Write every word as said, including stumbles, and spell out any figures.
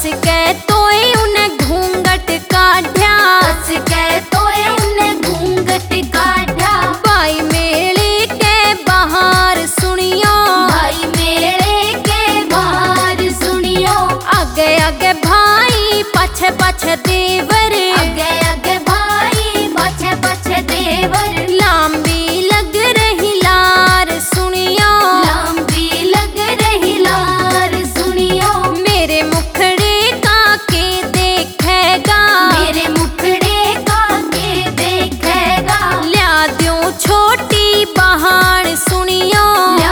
के तोए उन्हें घूंघट काढ़ा, कस के तोए उन्हें घूंघट काढ़ा। भाई मेले के बाहर सुनियो, भाई मेले के बाहर सुनियो। आगे आगे भाई पछे पछे देवर, आगे आगे भाई पछे पछे देवर। लंबी लग रही लार सुनियो, लंबी लग रही लार सुनियो। मेरे मुखड़े का के देखेगा, मेरे मुखड़े का के देखेगा। ल्या द्यों छोटी बहान सुनियो,